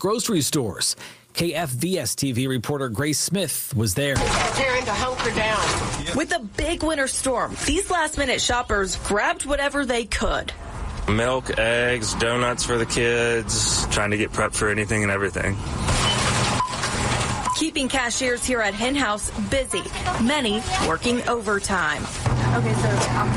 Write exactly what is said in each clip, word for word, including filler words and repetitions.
grocery stores. K F V S T V reporter Grace Smith was there. Preparing to hunker down. With a big winter storm, these last-minute shoppers grabbed whatever they could. Milk, eggs, donuts for the kids, trying to get prepped for anything and everything. Keeping cashiers here at Hen House busy, many working overtime. Okay, so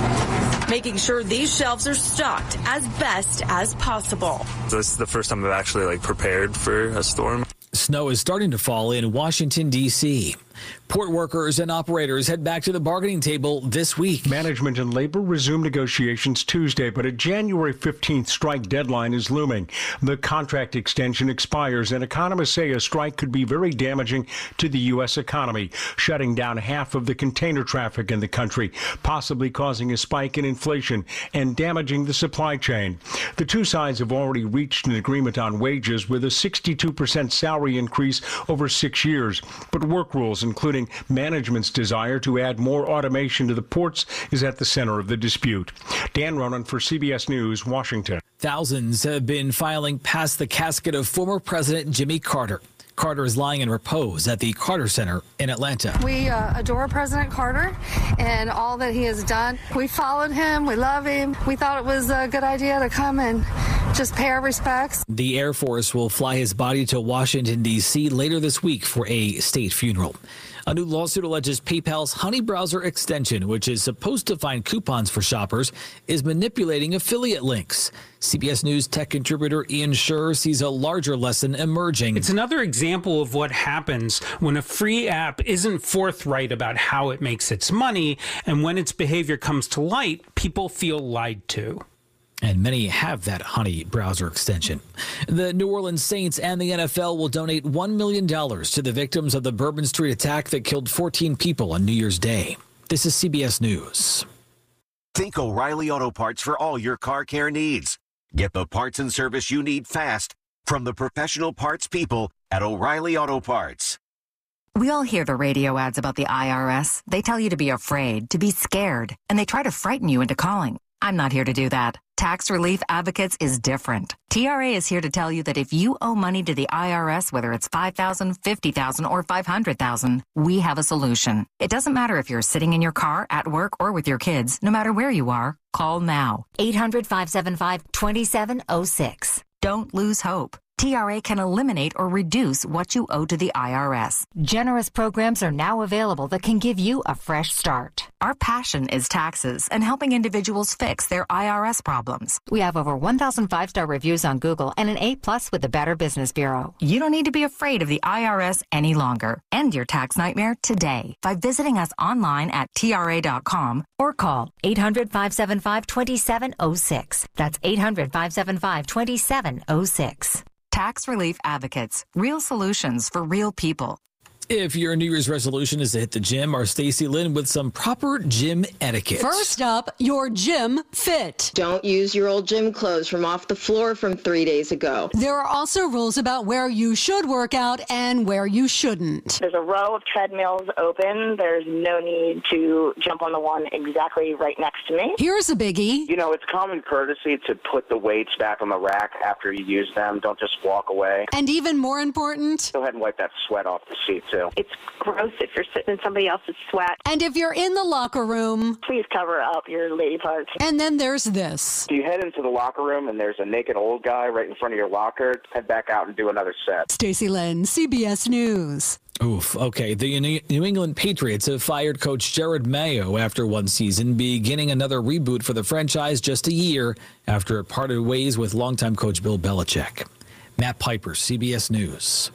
um, making sure these shelves are stocked as best as possible. This is the first time I've actually like prepared for a storm. Snow is starting to fall in Washington, D C Port workers and operators head back to the bargaining table this week. Management and labor resume negotiations Tuesday, but a January fifteenth strike deadline is looming. The contract extension expires, and economists say a strike could be very damaging to the U S economy, shutting down half of the container traffic in the country, possibly causing a spike in inflation and damaging the supply chain. The two sides have already reached an agreement on wages with a sixty-two percent salary increase over six years, but work rules, including management's desire to add more automation to the ports, is at the center of the dispute. Dan Ronan for C B S News, Washington. Thousands have been filing past the casket of former President Jimmy Carter. Carter is lying in repose at the Carter Center in Atlanta. We uh, adore President Carter and all that he has done. We followed him. We love him. We thought it was a good idea to come and just pay our respects. The Air Force will fly his body to Washington, D C later this week for a state funeral. A new lawsuit alleges PayPal's Honey browser extension, which is supposed to find coupons for shoppers, is manipulating affiliate links. C B S News tech contributor Ian Scherr sees a larger lesson emerging. It's another example of what happens when a free app isn't forthright about how it makes its money, and when its behavior comes to light, people feel lied to. And many have that Honey browser extension. The New Orleans Saints and the N F L will donate one million dollars to the victims of the Bourbon Street attack that killed fourteen people on New Year's Day. This is C B S News. Think O'Reilly Auto Parts for all your car care needs. Get the parts and service you need fast from the professional parts people at O'Reilly Auto Parts. We all hear the radio ads about the I R S. They tell you to be afraid, to be scared, and they try to frighten you into calling. I'm not here to do that. Tax Relief Advocates is different. T R A is here to tell you that if you owe money to the I R S, whether it's five thousand dollars, fifty thousand dollars, or five hundred thousand dollars, we have a solution. It doesn't matter if you're sitting in your car, at work, or with your kids. No matter where you are, call now. eight hundred, five seven five, two seven zero six. Don't lose hope. T R A can eliminate or reduce what you owe to the I R S. Generous programs are now available that can give you a fresh start. Our passion is taxes and helping individuals fix their I R S problems. We have over one thousand five-star reviews on Google and an A plus with the Better Business Bureau. You don't need to be afraid of the I R S any longer. End your tax nightmare today by visiting us online at T R A dot com or call eight hundred, five seven five, two seven zero six. That's eight hundred, five seven five, two seven zero six. Tax Relief Advocates. Real solutions for real people. If your New Year's resolution is to hit the gym, our Stacy Lynn with some proper gym etiquette. First up, your gym fit. Don't use your old gym clothes from off the floor from three days ago. There are also rules about where you should work out and where you shouldn't. There's a row of treadmills open. There's no need to jump on the one exactly right next to me. Here's a biggie. You know, it's common courtesy to put the weights back on the rack after you use them. Don't just walk away. And even more important, go ahead and wipe that sweat off the seat, too. It's gross if you're sitting in somebody else's sweat. And if you're in the locker room, please cover up your lady parts. And then there's this. Do you head into the locker room and there's a naked old guy right in front of your locker? Head back out and do another set. Stacy Lynn, C B S News. Oof. Okay. The New England Patriots have fired coach Jared Mayo after one season, beginning another reboot for the franchise just a year after it parted ways with longtime coach Bill Belichick. Matt Piper, C B S News.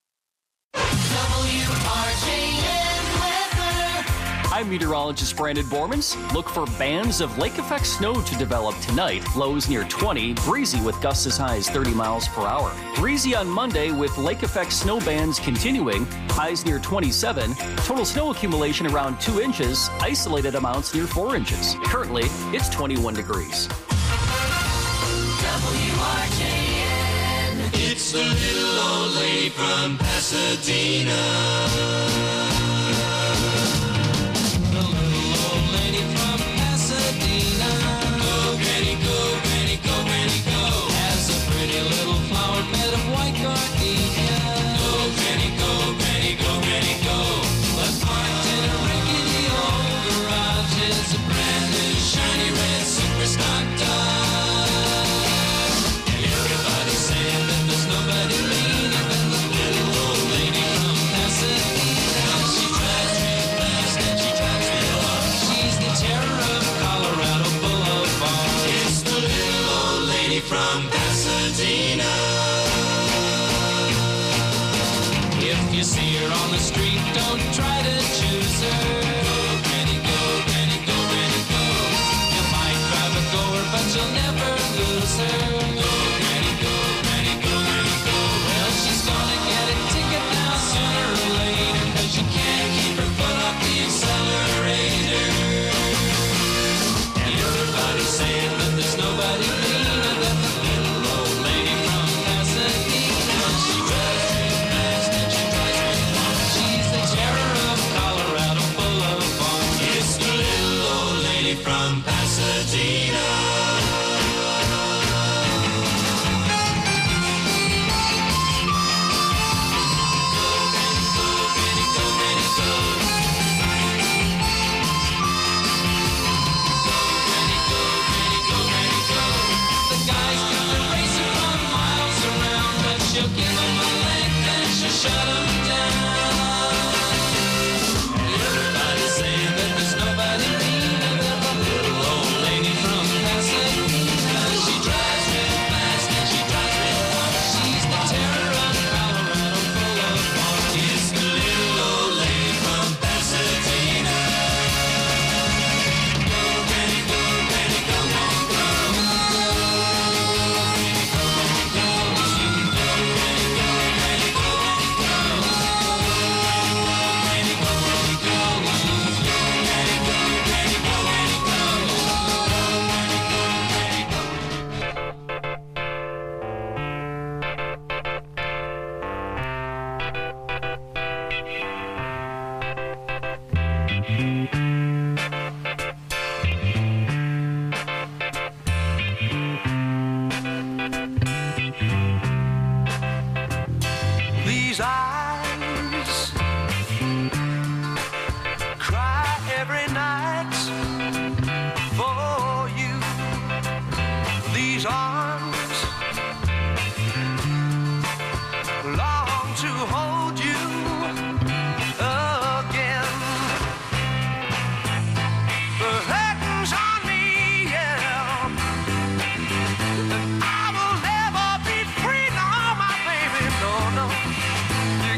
I'm meteorologist Brandon Bormans. Look for bands of lake effect snow to develop tonight. Lows near twenty, breezy with gusts as high as thirty miles per hour. Breezy on Monday with lake effect snow bands continuing. Highs near twenty-seven. Total snow accumulation around two inches. Isolated amounts near four inches. Currently, it's twenty-one degrees. W R J N. It's the little old lady from Pasadena. Go, Granny, go, Granny, go. Has a pretty little flower bed of white gardenia. you see her on the street, don't try to choose her. Go, Granny, go, Granny, go, Granny, go. You might drive a goer, but you'll never lose her. Go, Granny, go, Granny, go, Granny, go. Well, she's gonna get a ticket now sooner or later, 'cause you can't keep her foot off the accelerator. And everybody's saying that there's nobody cleaner than the little old lady from Pasadena. She drives real fast and she drives real far. She's the terror of Colorado Boulevard. It's the little old lady from Pasadena. Shut 'em down. Everybody's saying that there's nobody meaner than the little old lady from Pasadena. She drives real fast and she drives real far. She's the terror of Colorado Boulevard. It's the little old lady from Pasadena. Go, Granny, go, Granny, go, Granny, go. Go, Granny, go, Granny, go. Go, Granny, go, Granny, go. These eyes cry every night for you. These arms long to hold you again. The curtains on me, yeah. I will never be free, no, my baby, no, no.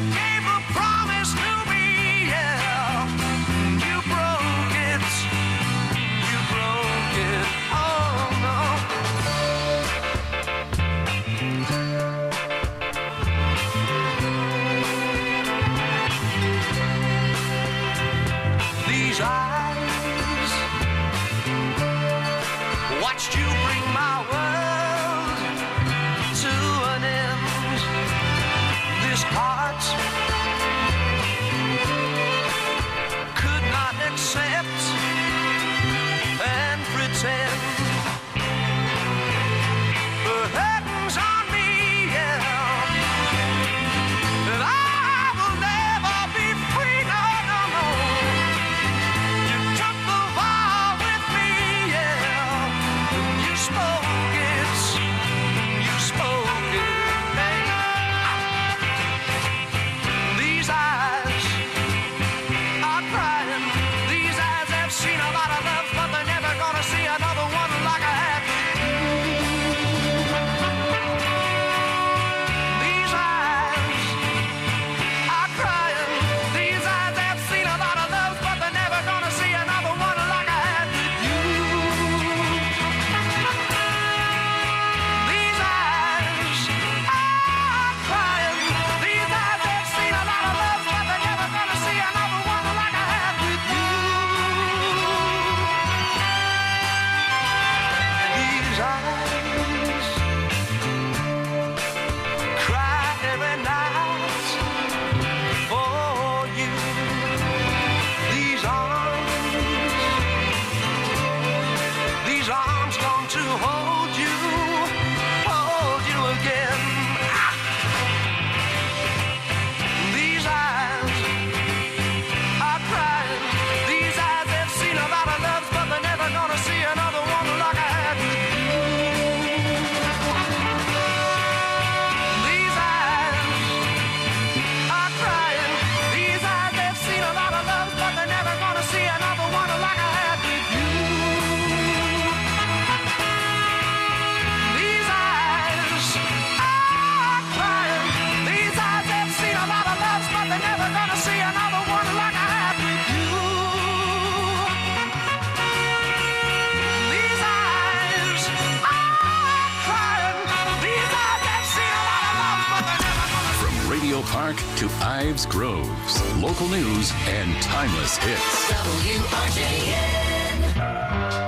Park to Ives Groves. Local news and timeless hits. W R J N.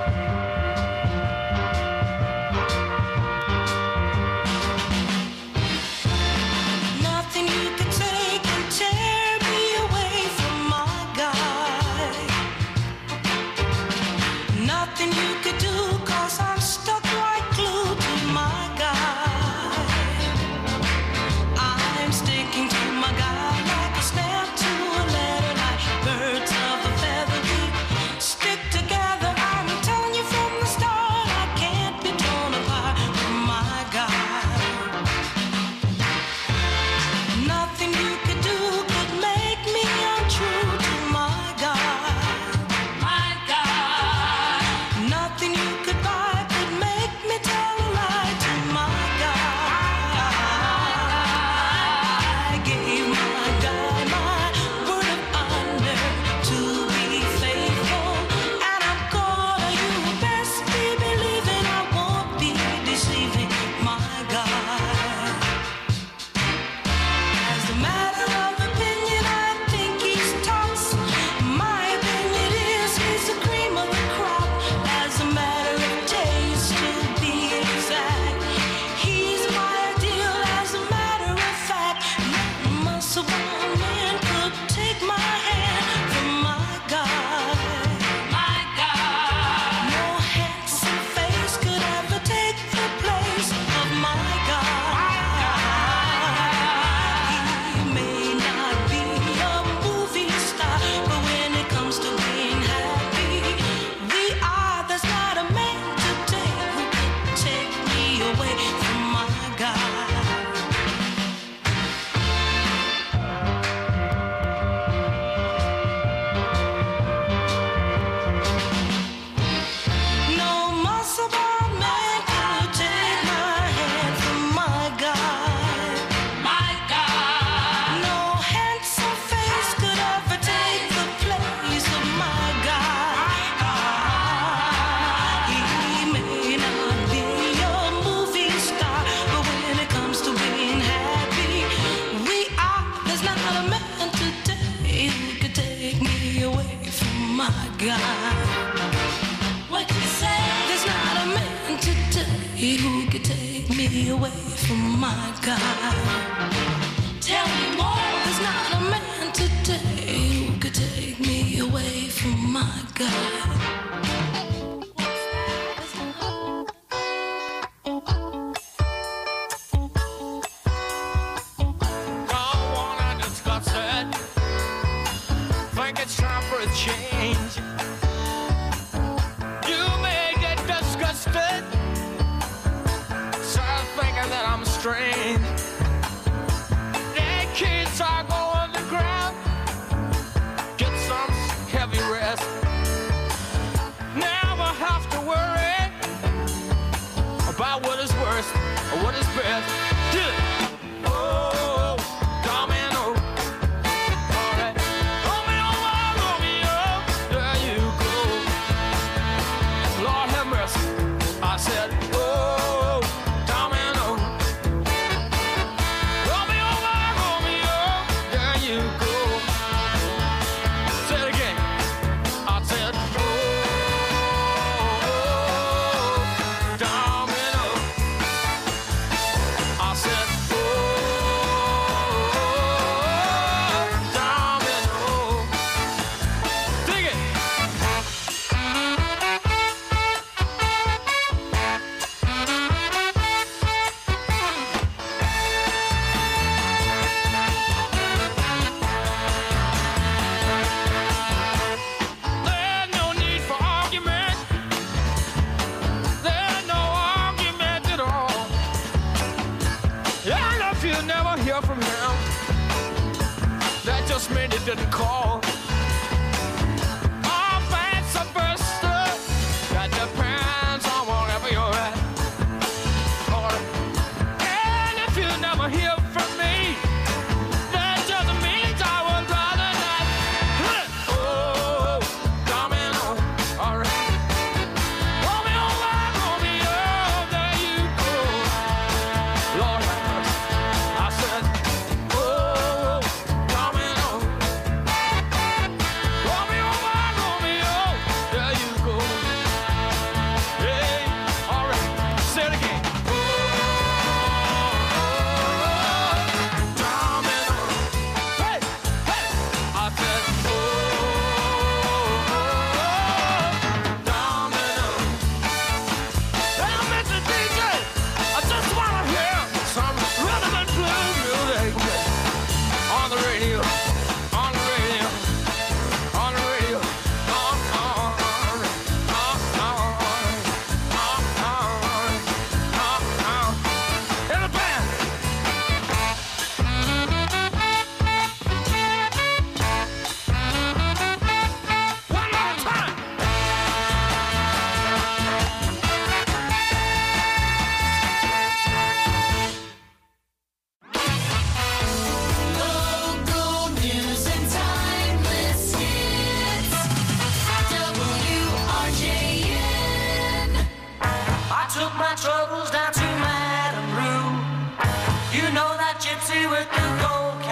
Nothing you could take can tear me away from my guy. Nothing you could do, cause I'm stuck like glue to my guy. I'm sticking to my guy like a snap to a letter, like birds of a feather we stick together. I'm telling you from the start, I can't be torn apart from my guy. Nothing you could do could make me untrue to my God. My God. Nothing you could buy could make me tell a lie to my God. I gave my God my word of honor to be faithful, and I'm gonna, you best be believing I won't be deceiving my God. As a matter of opinion, I think he's tops. My opinion is he's the cream of the crop. As a matter of taste, to be exact, he's my ideal. As a matter of fact, no muscle-bound man could take my hand from my God. My God. No handsome face could ever take the place of my God. He may not be a movie star, but when it comes to being happy, we are. There's not a man today who could take me away from my God. No muscle-bound man could take my hand from my God. My God. No handsome face could ever take the place of my God. He may not be a movie star, but when it comes to being happy, we are. There's not a man today who could take me away from my God. What you say? There's not a man today who could take me away from my God. Tell me more. There's not a man today who could take me away from my God. Don't wanna discuss it. Think it's time for a change. You may get disgusted, start thinking that I'm strange. Dead kids are going to ground. Get some heavy rest. Never have to worry about what is worst or what is best. Yeah. Oh, domino. All right. Romeo, Romeo, there you go. Lord have mercy. I said, oh, domino. Romeo, Romeo, there you go. Say it again. I said, oh, domino. I said, oh, domino. Dig it. There's no need for argument. There's no argument at all. And if you never hear from him, that just means he didn't call. All vice versa, that depends on wherever you're at. Or, and if you never hear from me, that just means I would rather not. Oh, domino, all right. Romeo, Romeo, there you go. Lord have mercy. I said, oh,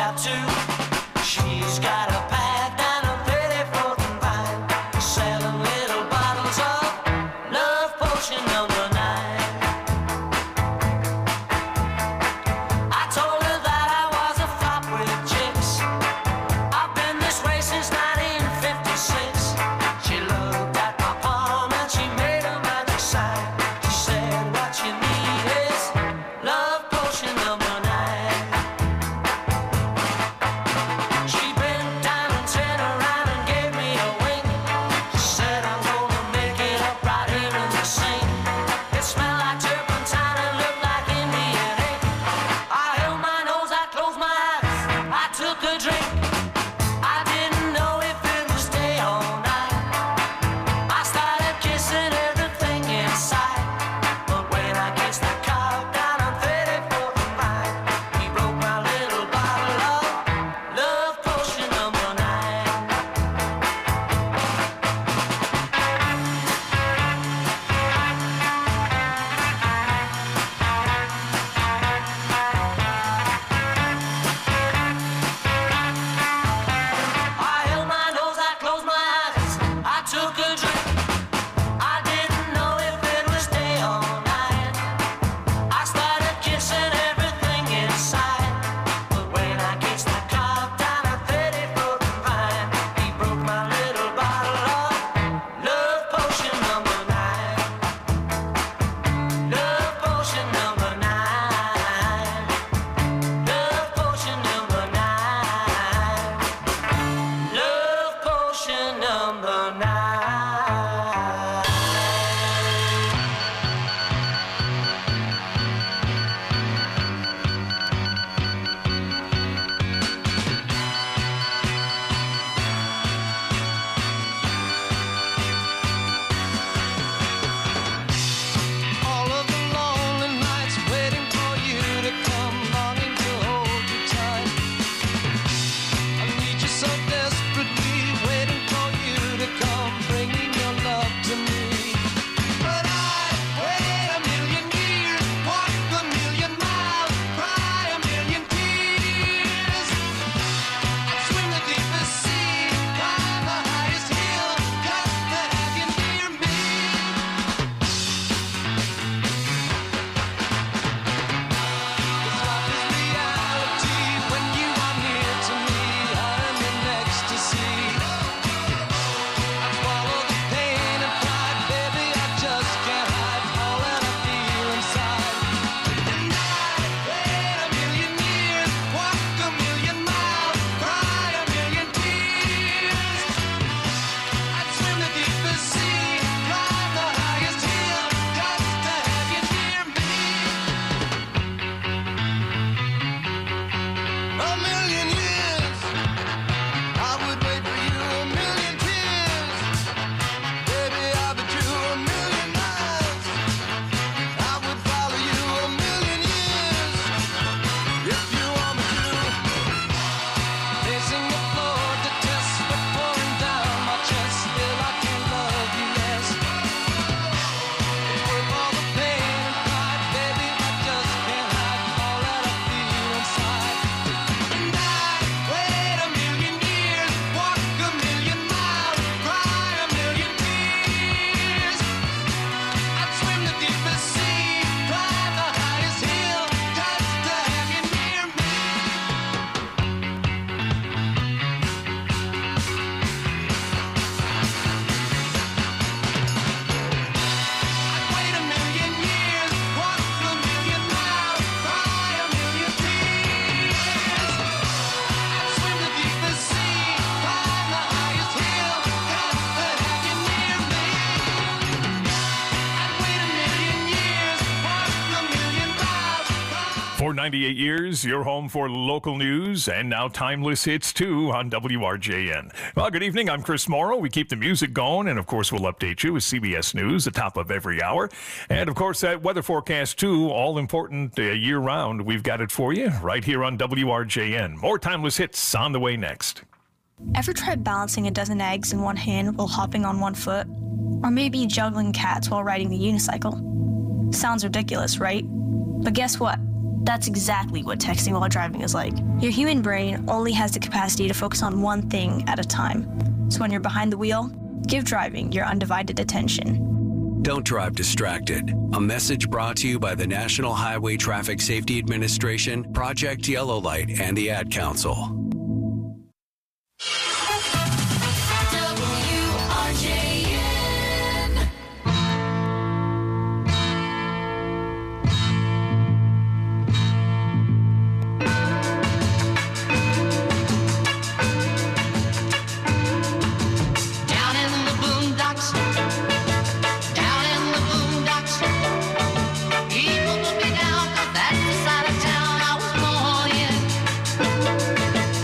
have to. She's got a pad down on thirty-fourth and Vine, selling little bottles of love potion number nine. I told her that I was a flop with chicks. I've been this way since nineteen fifty-six. She looked at my palm and she made a magic sign. She said, what you need is love potion number nine. She bent down and turned around and gave me a wink. She said, I'm gonna make it up right here in the sink. It smelled like turpentine and looked like Indian ink. I held my nose, I closed my eyes, I took a drink. I didn't know if it would stay all night. I started kissing everything inside. But when I kissed the cop down on thirty-fourth and Vine, he broke my little bottle of love potion number nine. I held my nose, I closed my eyes, I took a drink. I didn't know if it would stay all night. I started kissing everything inside. But when I kissed the cop down at thirty-fourth and Vine, he broke my little bottle of love potion number nine. Love potion number nine. Love potion number nine. Love potion number nine. All of the lonely nights waiting for you to come, longing to hold you tight. I need you so desperately, waiting for you to come, bringing your love to me. But I wait a million years, walk a million miles, cry a million tears. I'd swim the deepest sea, climb the highest hill, just to have you near me. Reality when you are near to me, I'm in ecstasy. I swallow the pain and pride, baby, I just can't hide all that I feel inside. And I wait a million years, walk a million miles, cry a million tears. I'd swim the deepest sea, climb the highest hill, just to have you near me. A million years, I would wait for you a million tears. Baby, I'll be true a million miles. I would follow you a million years if you want me to. Pacing the floor to test but pouring down my chest. Still I can love you less. It's worth all the pain and pride, baby, I just can't hide all that I feel inside. And I wait a million years, walk a million miles, cry a million tears. I'd swim the deepest sea, climb the highest hill, just to have you near me. I'd wait a million years, walk a million miles, cry a million tears. I'd swim the deepest sea, climb the highest hill, just to have you near me. I'd wait a million years, walk a million miles. For ninety-eight years, your home for local news and now timeless hits too on W R J N. Well, good evening. I'm Chris Morrow. We keep the music going, and of course, we'll update you with C B S News, the top of every hour. And of course, that weather forecast too, all important uh, year round. We've got it for you right here on W R J N. More timeless hits on the way next. Ever tried balancing a dozen eggs in one hand while hopping on one foot? Or maybe juggling cats while riding the unicycle? Sounds ridiculous, right? But guess what? That's exactly what texting while driving is like. Your human brain only has the capacity to focus on one thing at a time. So when you're behind the wheel, give driving your undivided attention. Don't drive distracted. A message brought to you by the National Highway Traffic Safety Administration, Project Yellow Light, and the Ad Council. W R J N. Down in the boondocks, down in the boondocks, people put me down 'cause that's the side of town I was born in.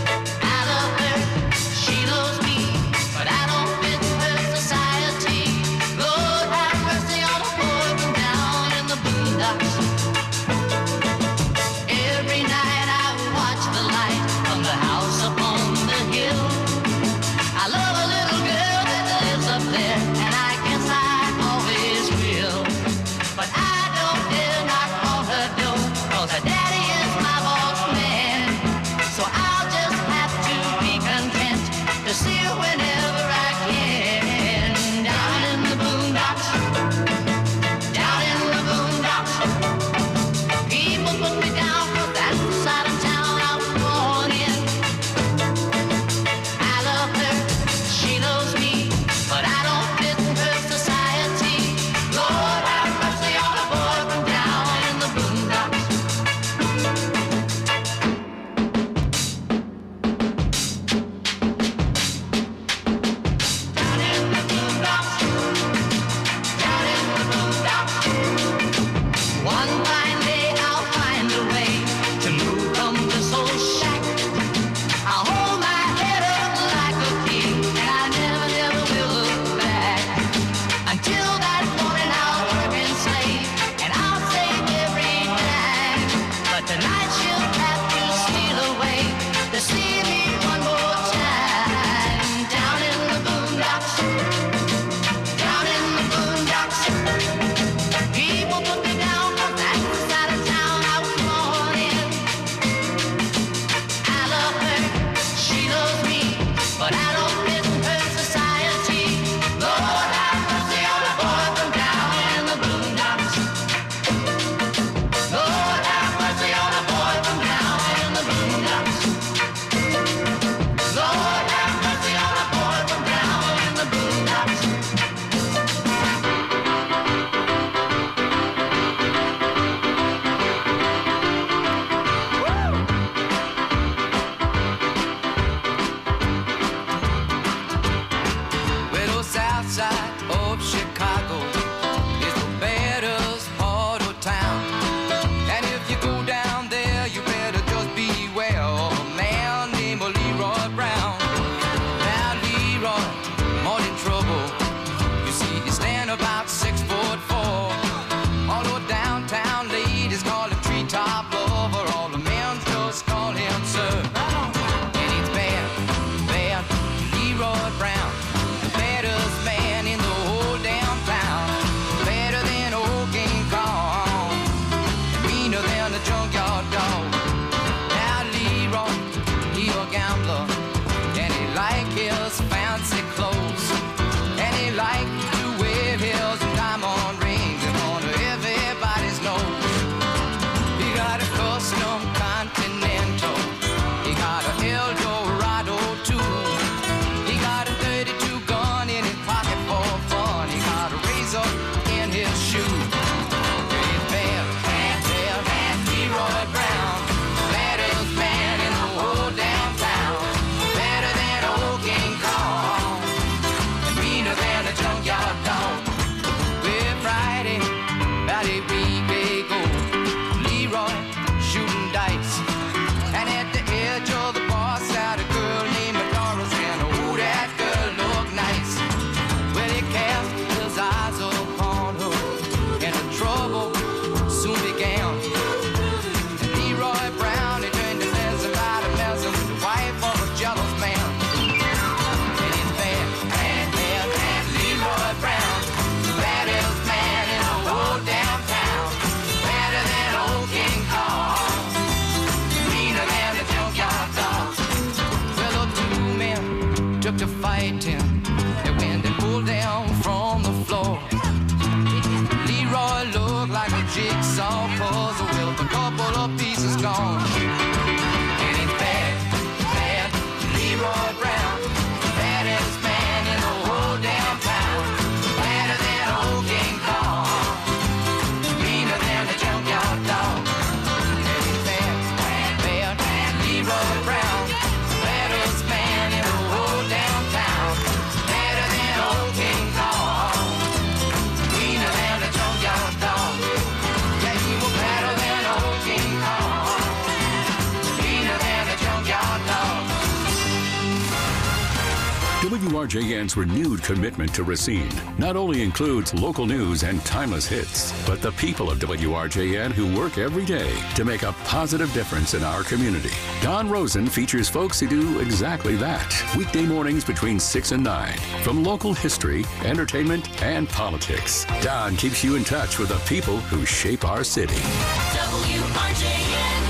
to fight him. And when they pulled down from the floor, Leroy looked like a jigsaw puzzle with a couple of pieces gone. And he's bad, bad, Leroy Brown, baddest man in the whole damn town, badder than old King Kong, meaner than the junkyard dog. And he's bad, bad, bad, Leroy Brown, baddest man in the whole damn town, badder than old King Kong, meaner than the junkyard dog. Yeah, he was badder than old King Kong, meaner than the junkyard dog. W R J N's renewed commitment to Racine not only includes local news and timeless hits, but the people of W R J N who work every day to make a positive difference in our community. Don Rosen features folks who do exactly that. Weekday mornings between six and nine. From local history, entertainment, and politics, Don keeps you in touch with the people who shape our city. W R J N.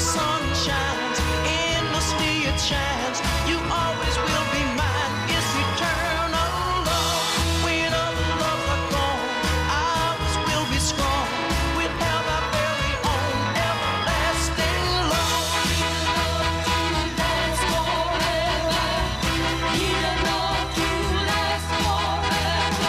sun shines, endlessly it shines. You always will be mine. It's eternal love. When other loves are gone, ours will be strong. We'll have our very own everlasting love. That's forever. Even though to last forever.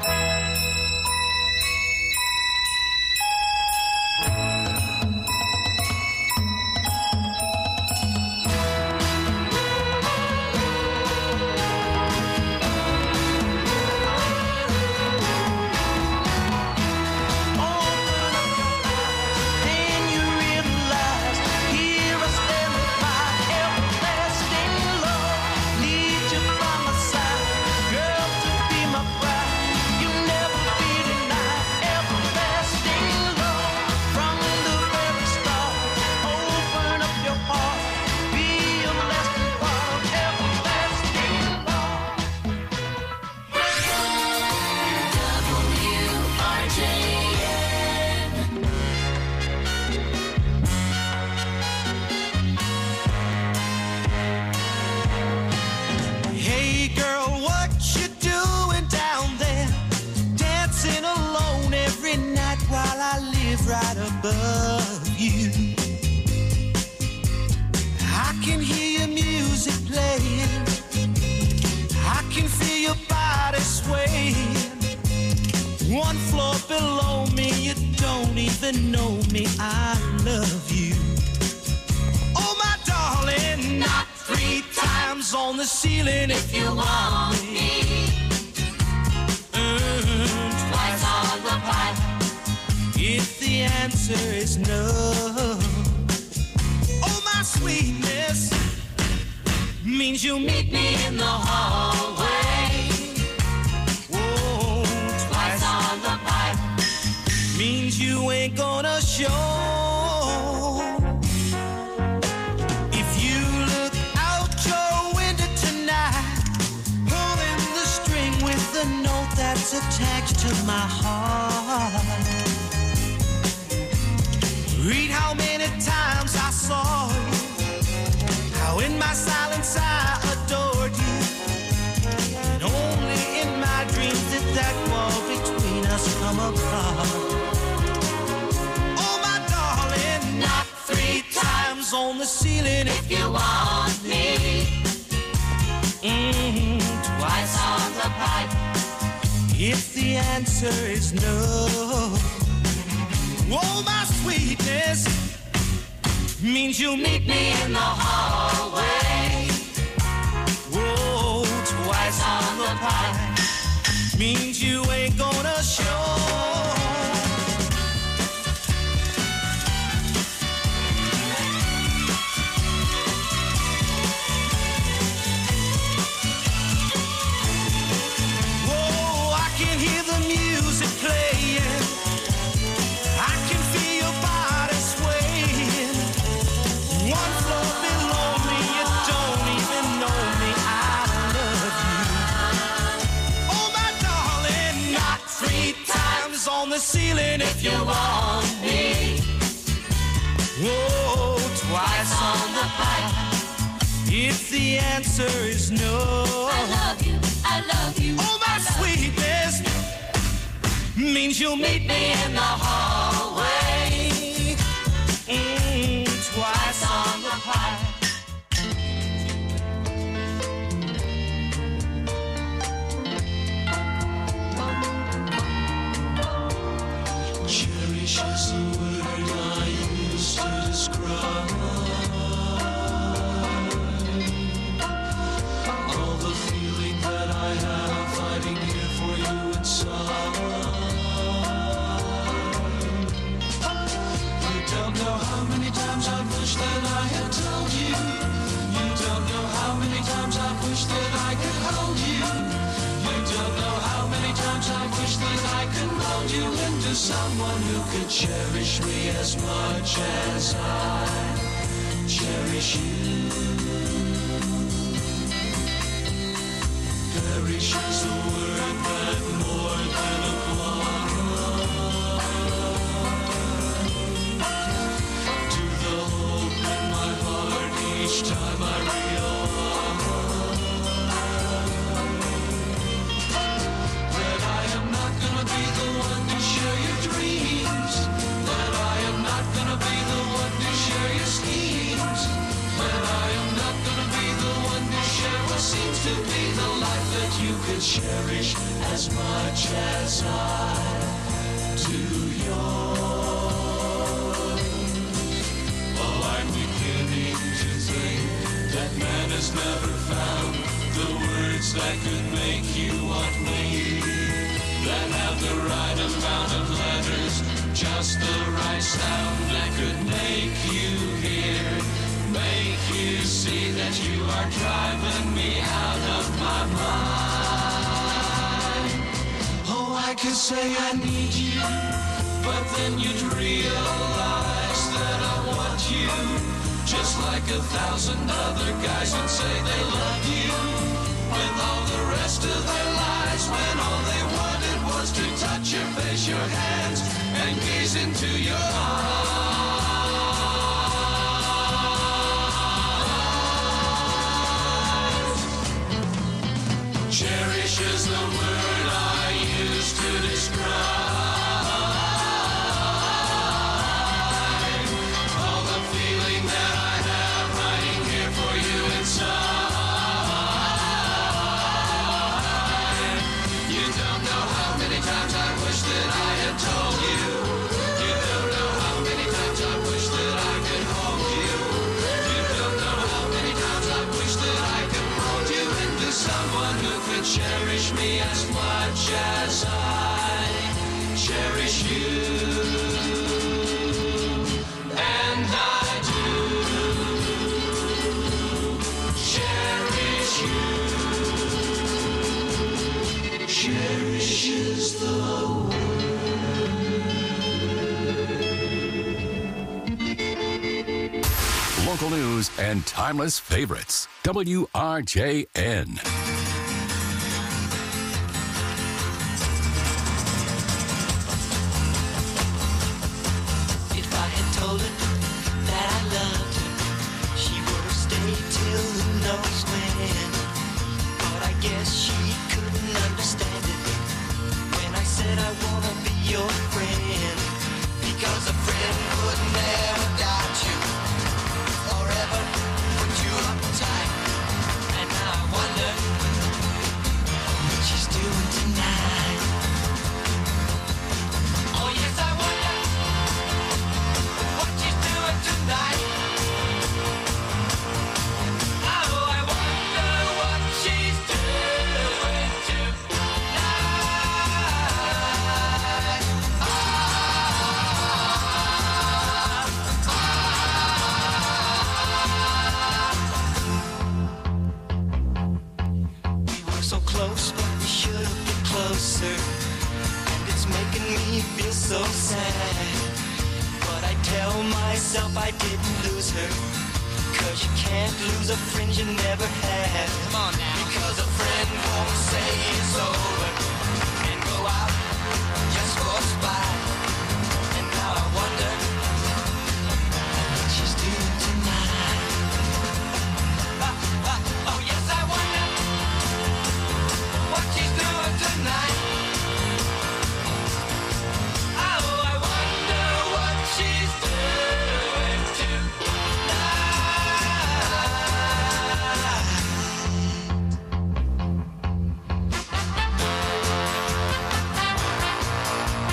And you realize, here I stand with my everlasting love. Need you by my side, girl, to be my bride. You'll never be denied everlasting love. From the very start, open up your heart, be a lasting part of everlasting love. W R J N. Hey girl, what you doing down there? Dancing alone every night while I live right above you. I can hear your music playing, I can feel your body swaying. One floor below me, you don't even know me, I love you. Oh my darling, not three times on the ceiling if you want me. Mm, twice on the pipe if the answer is no. Oh my sweetness means you'll meet me in the hallway. Whoa, twice on the pipe means you ain't gonna show. If you look out your window tonight, pulling the string with the note that's attached to my heart. Read how many times I saw you, how in my silence I adored you, and only in my dreams did that wall between us come apart. Oh my darling, not three times on the ceiling if you want me. Mm, twice on the pipe if the answer is no. Oh my sweetness means you'll meet me in the hallway. Whoa, twice on the pipe means you ain't gonna show. Whoa, I can hear the music playing, I can feel your body swaying. One floor below me, you don't even know me, I love you. Oh my darling, not three times on the ceiling if you want me. Whoa, twice on the pipe if the answer is no. I love you, I love you. Oh my sweetness means you'll meet me in the hallway. Mm, twice on the pipe. Cherish is the word I use to describe all the feeling that I have fighting here for you inside. You don't know how many times I wish that I had told you. You don't know how many times I wish that I could hold you. You don't know how many times I wish that I could mold you into someone who could cherish me as much as I cherish you. Perish is a word that more than applies to the whole Each time I realize that I am not gonna be the one to share your dreams, that I am not gonna be the one to share your schemes, that I am not gonna be the one to share what seems to be the life that you could cherish as much as I do yours. Oh, I'm beginning to think that man has never found the words that could make you want me, that have the right amount of letters, just the right sound that could make you hear, make you see that you are driving me out of my mind. Oh, I could say I need you, but then you'd realize that I want you, just like a thousand other guys would say they love you, with all the rest of their lives, when all they wanted was to touch your face, your hands, and gaze into your eyes. Cherish is the word I use to describe all the feeling that I have hiding here for you inside. You don't know how many times I wish that I had told you. You don't know how many times I wish that I could hold you. You don't know how many times I wish that I could mold you into someone who could cherish me as much as I cherish you. And I do cherish you. Cherish is the Local news and timeless favorites. W R J N. If I had told her that I loved her, she would have stayed till who knows when. But I guess she couldn't understand it when I said I wanna be your friend. Because a friend would never doubt you or ever put you uptight. And now I wonder what she's doing tonight. Oh yes, I wonder what she's doing tonight. Oh, I wonder what she's doing tonight. We were so close, but we should have been closer. And it's making me feel so sad. But I tell myself I didn't lose her. Cause you can't lose a friend you never had. Come on now. Because a friend won't say it's over and go out just for a spot. And now I wonder what she's doing tonight. Ah, ah, oh yes, I wonder what she's doing tonight. Oh, I wonder what she's doing tonight.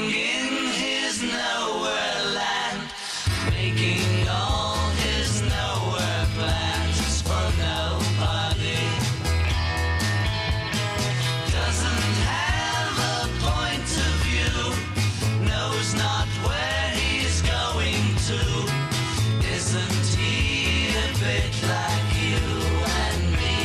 sitting in his nowhere land, making all his nowhere plans for nobody. Doesn't have a point of view, knows not where he's going to. Isn't he a bit like you and me?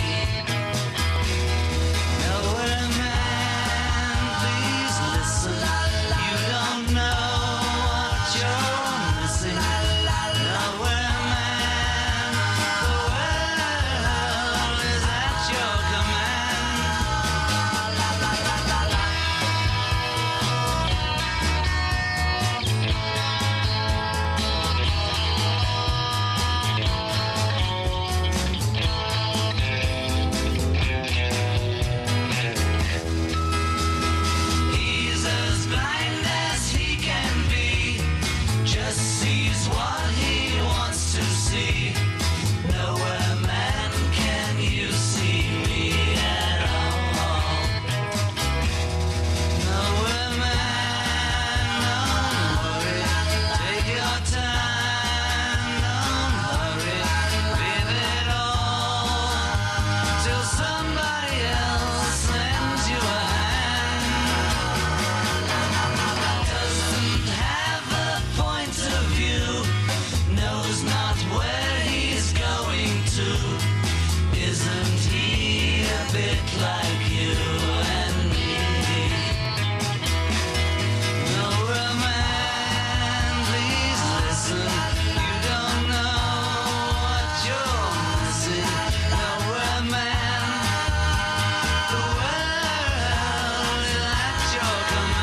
Nowhere man, please listen. You don't know what you're missing. Nowhere man, the world is at your He's as blind as he can be, just sees what he wants to see. Nowhere man, can you see me at all? Nowhere man, don't worry, take your time, don't hurry, leave it all till somebody else lends you a hand. Doesn't have a point of view, knows not where he's going to. Isn't he a bit like you and me? Nowhere man, please listen. You don't know what you're missing. Nowhere man, the world is at your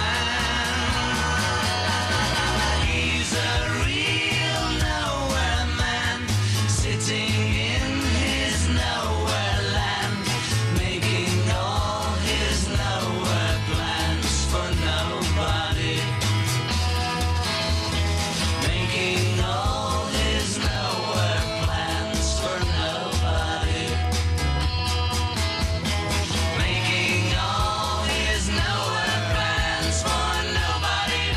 command. He's a real nowhere man, sitting in his nowhere land, making all his nowhere plans for nobody. Making all his nowhere plans for nobody. Making all his nowhere plans for nobody.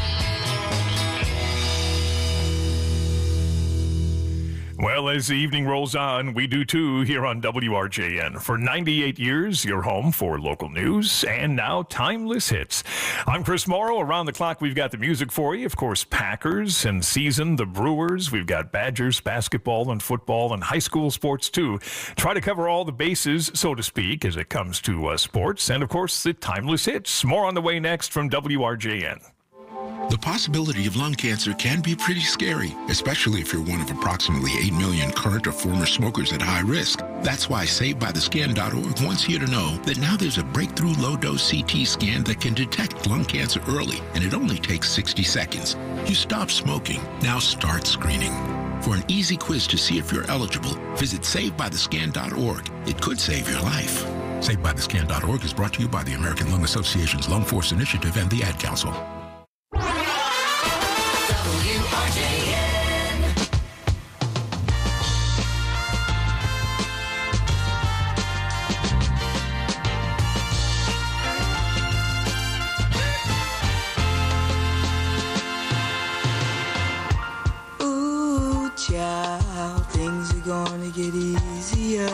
Well, as the evening rolls on, we do too here on W R J N. For ninety-eight years, your home for local news and now timeless hits. I'm Chris Morrow. Around the clock, we've got the music for you. Of course, Packers and season, the Brewers. We've got Badgers, basketball and football and high school sports too. Try to cover all the bases, so to speak, as it comes to uh, sports. And of course, the timeless hits. More on the way next from W R J N. The possibility of lung cancer can be pretty scary, especially if you're one of approximately eight million current or former smokers at high risk. That's why Saved By The Scan dot org wants you to know that now there's a breakthrough low-dose C T scan that can detect lung cancer early, and it only takes sixty seconds. You stop smoking, now start screening. For an easy quiz to see if you're eligible, visit Saved By The Scan dot org. It could save your life. Saved By The Scan dot org is brought to you by the American Lung Association's Lung Force Initiative and the Ad Council. W R J N. Ooh, child, things are gonna get easier.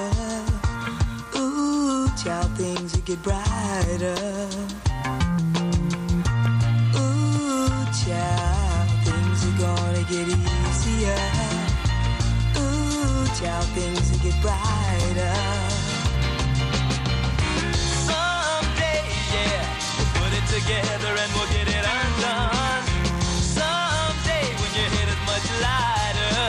Ooh, child, things will get brighter. Ooh, child, things are gonna get easier. Ooh, child, things will get brighter. Someday, yeah, we'll put it together and we'll get it undone. Someday, when your head is much lighter.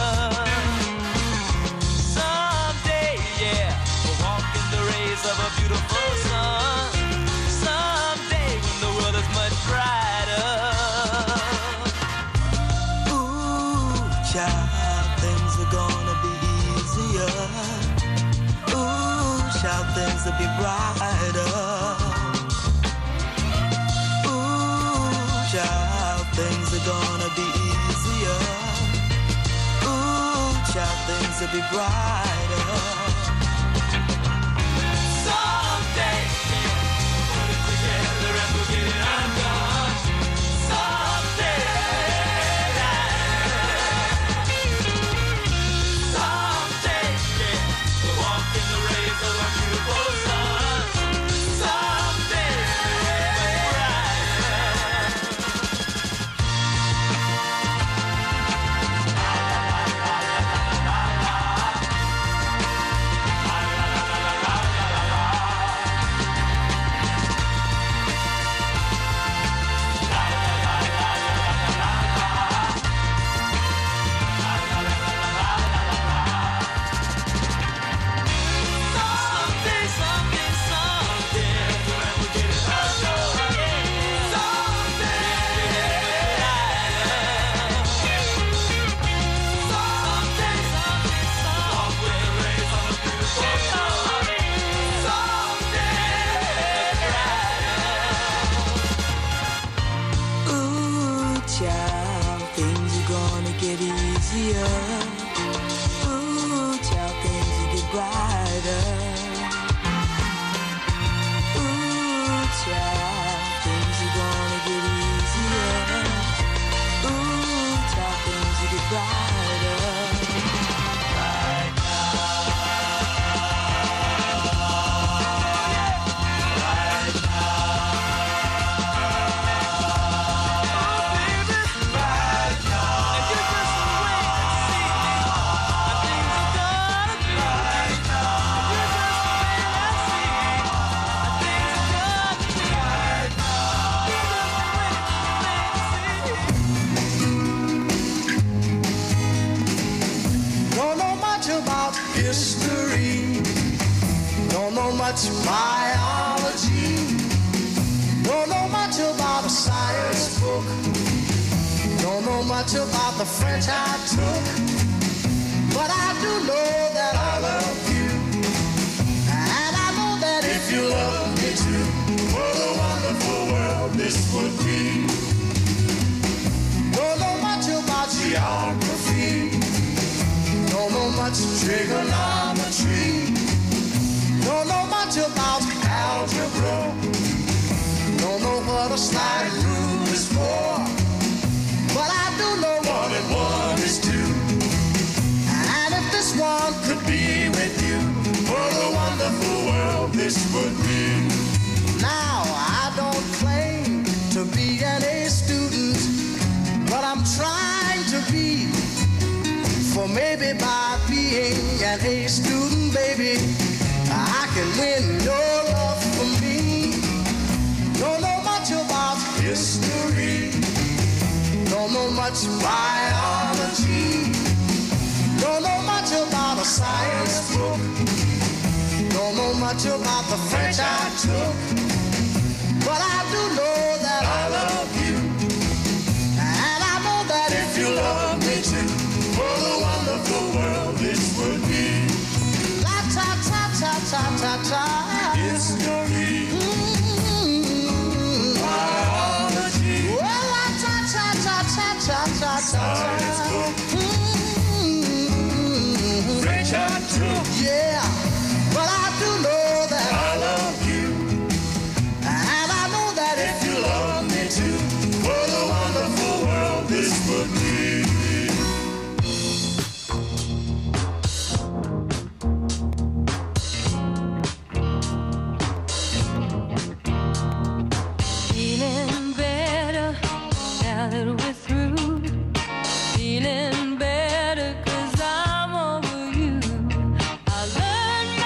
Someday, yeah, we'll walk in the rays of a beautiful sun. Someday, when the world is much brighter. Ooh, child, things are gonna be easier. Ooh, child, things will be brighter. Ooh, child, things are gonna be easier. Ooh, child, things will be brighter. Someday, put it together and we'll get it undone. child, things are gonna get easier. Ooh, child, things will get brighter. Ooh, child, things are gonna get easier. Ooh, child, things will get brighter. Right now. Right now. History, don't know much biology, don't know much about a science book, don't know much about the French I took, but I do know that I love you, and I know that if you love me too, what a wonderful world this would be. Don't know much about geography, don't know much trigonometry, don't know much about algebra, don't know what a slide rule is for, but I do know one and one is two. And if this one could be with you, what a wonderful world this would be. Now I don't claim to be an A student, but I'm trying to be. For maybe by being an A student, baby, I can win your love for me. Don't know much about history, don't know much biology, don't know much about a science book, don't know much about the French I took, but I do know that I love you, and I know that if you love me too, what a wonderful world this would be. La ta ta ta ta ta ta. History. Mm-hmm. Biology. Well, la ta ta ta ta ta ta ta. Science book. Mm-hmm. French I took. Yeah, but I do know that I love you, and I know that if you love me too, what a wonderful world this would be. Feeling better 'cause I'm over you. I learned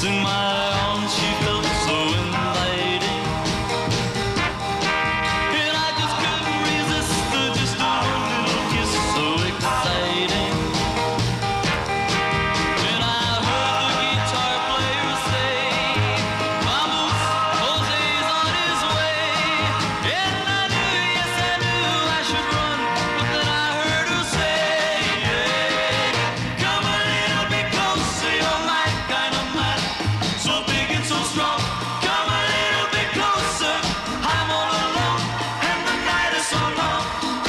kissing my arm, she felt so inviting. And I just couldn't resist her, just a little kiss, so exciting. When I heard the guitar player say, Vamos, Jose's on his way. And I knew, yes I knew I should run, but then I heard her say, come a little bit closer, you're my kind of man, so big and so strong. Come a little bit closer, I'm all alone, and the night is so long.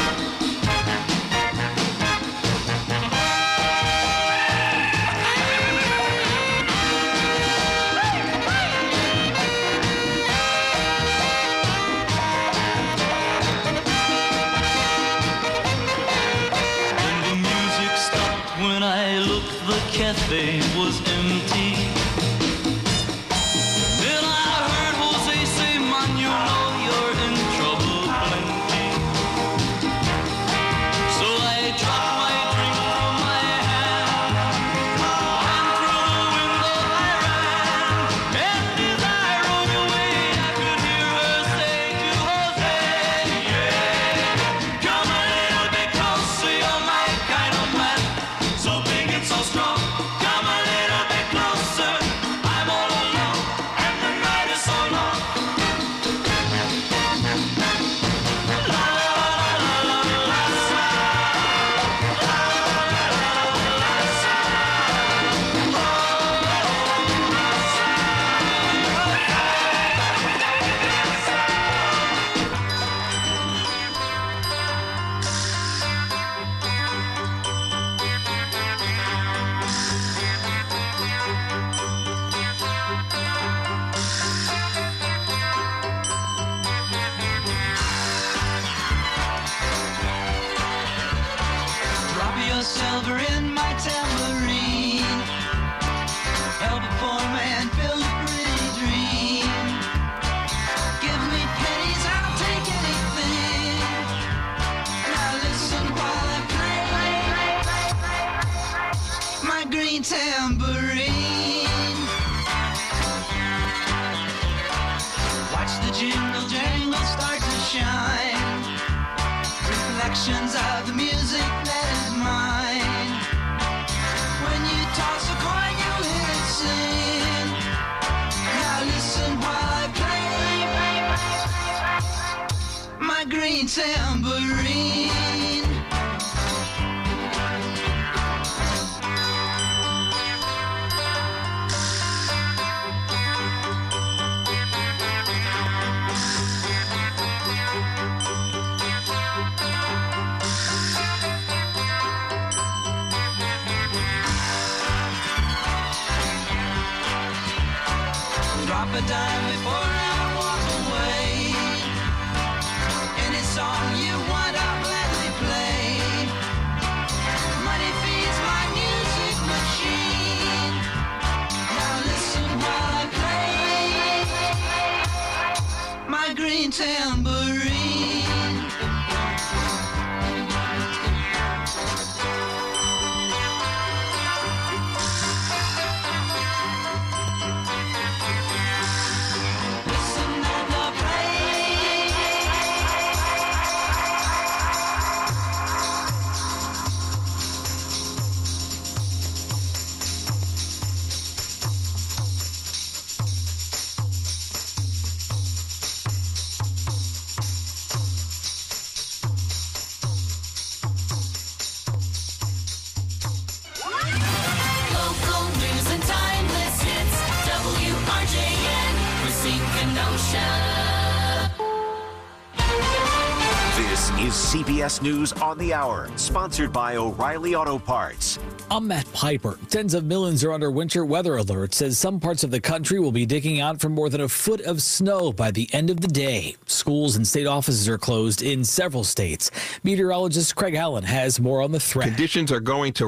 When the music stopped, when I looked, the cafe was empty. Then I heard Jose say, man, you know you're in trouble plenty. So I dropped my drink from my hand, and through the window I ran. And as I rode away, I could hear her say to Jose, come a little bit closer, you're my kind of man, so big and so strong. Come a little bit closer, I'm all alone, and the night is so long. Drop your silver in my tambourine. Help a poor man build a pretty dream. Give me pennies, I'll take anything. Now listen while I play my green tambourine. Watch the jingle jangle start to shine. Reflections of the music that is mine. When you toss a coin, you hear it sing. Now listen while I play my green tambourine. Drop a dime before I walk away. Any song you want, I'll gladly play. Money feeds my music machine. Now listen while I play my green tambourine. Listen and I'll Local news and timeless hits. W R J N, Racine Kenosha. This is C B S News on the Hour, sponsored by O'Reilly Auto Parts. I'm Matt Piper. Tens of millions are under winter weather alerts as some parts of the country will be digging out for more than a foot of snow by the end of the day. Schools and state offices are closed in several states. Meteorologist Craig Allen has more on the threat. Conditions are going to